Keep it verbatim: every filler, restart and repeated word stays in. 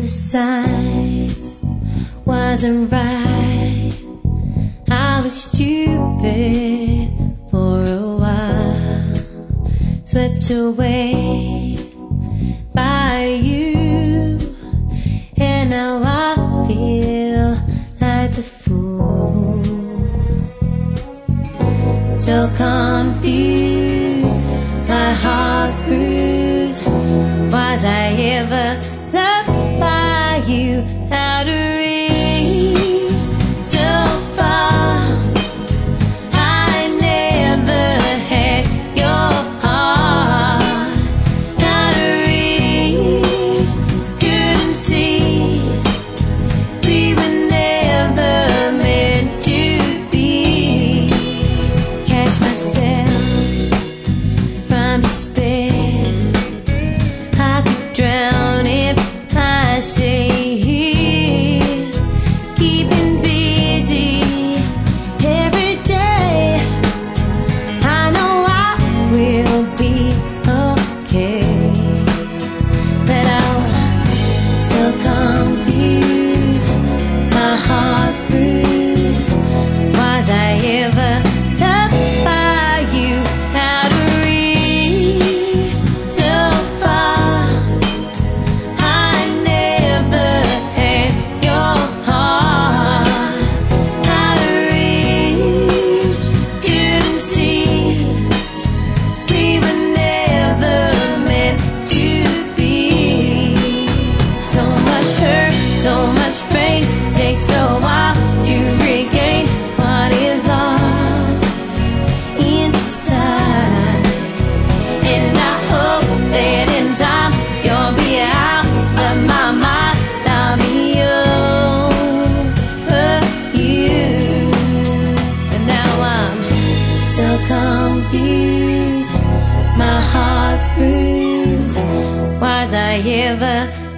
signs wasn't right. I was stupid for a while, swept away by you, and now I feel like the fool. So confused, my heart's bruised. Was I ever loved by you? Out of reach, so far. I never had your heart. Out of reach, couldn't see. We were never meant to be. Catch myself from despair. I could drown if I say. So much pain takes a while to regain what is lost inside. And I hope that in time you'll be out of my mind. I'll be over you. And now I'm so confused, my heart's bruised. Was I ever